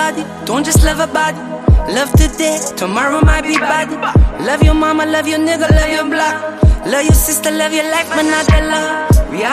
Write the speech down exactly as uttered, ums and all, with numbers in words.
shawty, don't just love her body. Love today, tomorrow might be body. Love your mama, love your nigga, love your block. Love your sister, love your life, but not that love.